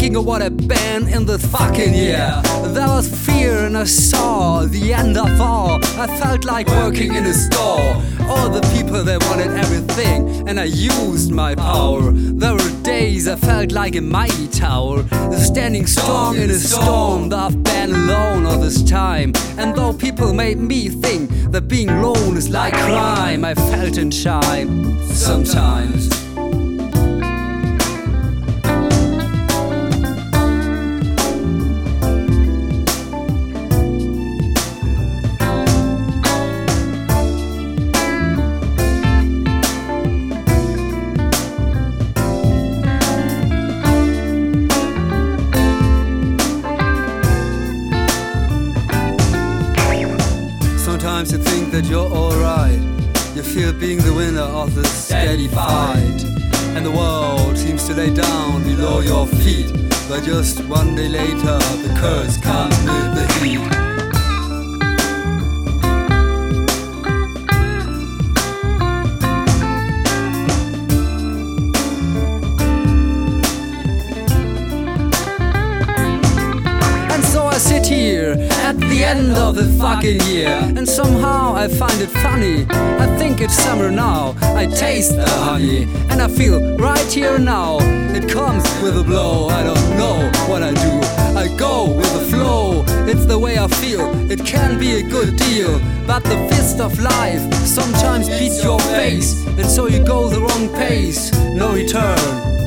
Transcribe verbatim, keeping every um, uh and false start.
thinking of what I've been in this fucking year. There was fear and I saw the end of all. I felt like working in a store. All the people, they wanted everything, and I used my power. There were days I felt like a mighty tower, standing strong in a storm. That I've been alone all this time, and though people made me think that being alone is like crime, I felt and shine sometimes. Sometimes you think that you're alright. You feel being the winner of this steady fight, and the world seems to lay down below your feet. But just one day later, the curse comes with the heat. Sit here at the end of the fucking year, and somehow I find it funny. I think it's summer now, I taste the honey, and I feel right here now. It comes with a blow, I don't know what I do. I go with the flow, it's the way I feel. It can be a good deal, but the fist of life sometimes beats your face, and so you go the wrong pace, no return.